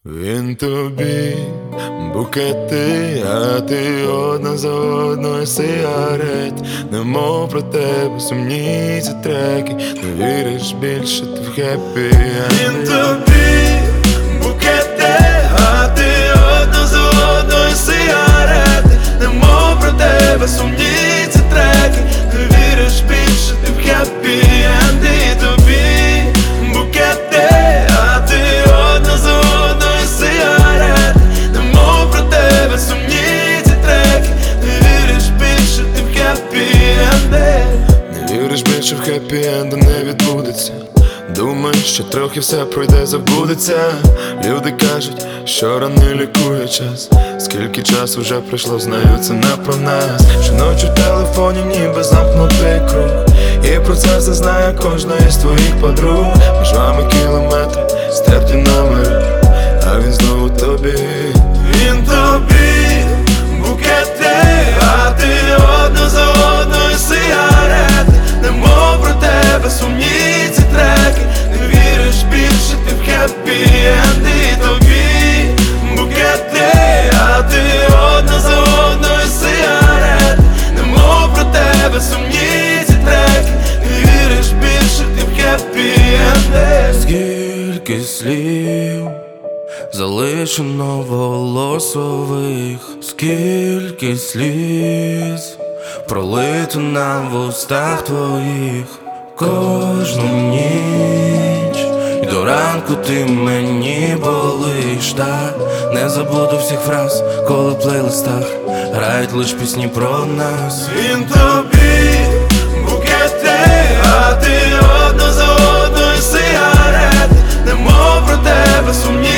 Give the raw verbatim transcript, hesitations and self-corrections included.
Він тобі букети, а ти одна за одною сигарет. Немов про тебе сумні ці треки, не віриш більше ти в хеппі. Він тобі букети, а ти одна за одною сигарети. Немов про тебе сумні ці треки, не віриш більше ти в хеппі. І тобі букети, а ти одна за одною сигарети. Немов про тебе сумні ці треки, не віриш більше ти в хеппі-енди. Не віриш більше в хеппі-енду не відбудеться. Думаєш, що трохи все пройде, забудеться. Люди кажуть, що рани лікує час. Скільки часу вже пройшло, знаю, це не про нас. Щоночі в телефоні ніби замкнутий круг, і про це все знає кожна із твоїх подруг. Між вами кілометри, стерті номери, а він знову тобі. Він тобі букети, а ти одна за одною сигарети. Немов про тебе сумні ці треки, не віриш більше ти в хеппі-енд. І тобі букети, а ти одна за одною сигарети. Немов про тебе сумні ці треки, не віриш більше ти в хеппі-енд. Скільки слів залишено волосових, скільки сліз пролито на вустах твоїх. Кожну ніч і до ранку ти мені болиш. Та не забуду всіх фраз, коли в плейлистах грають лиш пісні про нас. Він тобі букети, а ти одна за одною сигарети. Немов про тебе сумні